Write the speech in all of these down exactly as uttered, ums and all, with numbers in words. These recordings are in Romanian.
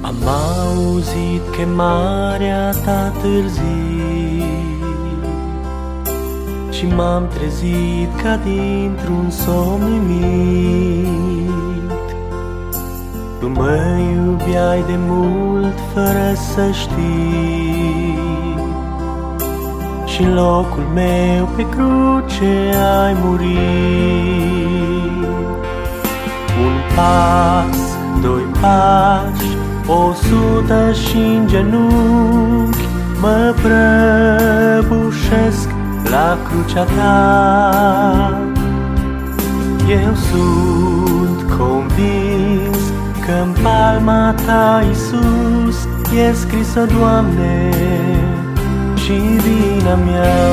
Am auzit chemarea ta târziu și m-am trezit ca dintr-un somn uimit. Tu mă iubeai de mult fără să știi și-n locul meu pe cruce ai murit. Un pas, doi pași, o sută și-n genunchi mă prăbușesc la crucea ta. Eu sunt convins că-n palma ta, Iisus, e scrisă, Doamne, și vina mea.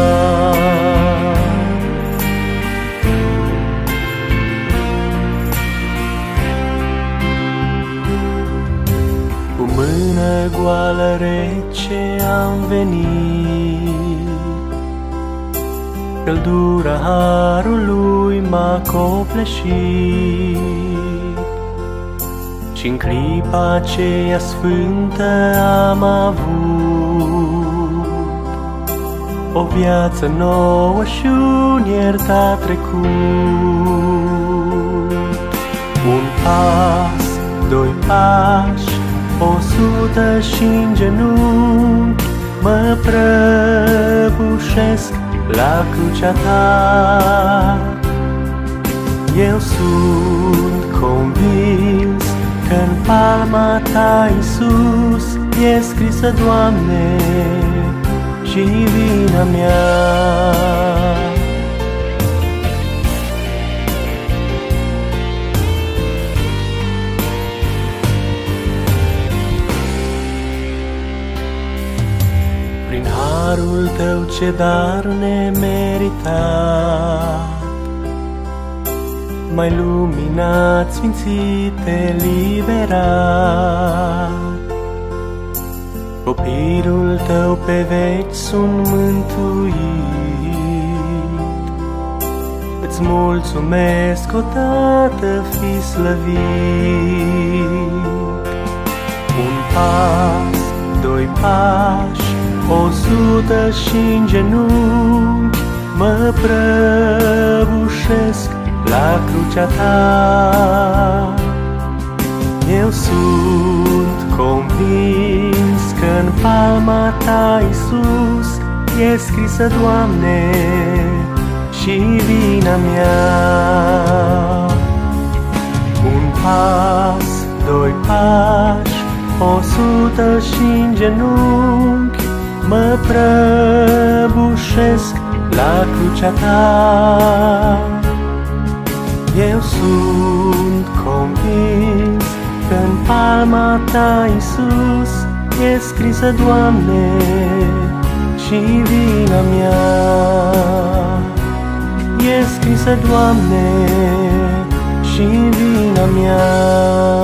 Cu mână goală rece am venit, căldura harului m-a copleșit și-n clipa aceea sfântă am avut o viață nouă și un iertat trecut. Un pas, doi pași, o sută și-n genunchi mă prăbușesc la crucea ta. Eu sunt convins că-n palma ta, Iisus, e scrisă, Doamne, și vina mea. Prin harul tău ce dar nemeritat, m-ai luminat, sfințit, eliberat. Copilul tău pe veci sunt mântuit. Îți mulțumesc, o Tată, fi slăvit. Un pas, doi pași, o sută și-n genunchi mă prăbușesc la crucea ta. Eu sunt convins că-n palma ta, Iisus, e scrisă, Doamne, și vina mea. Un pas, doi pași, o sută și-n genunchi mă prăbușesc la crucea ta. Eu sunt convins că-n palma ta, Iisus, e scrisă, Doamne, și vina mea. E scrisă, Doamne, și vina mea.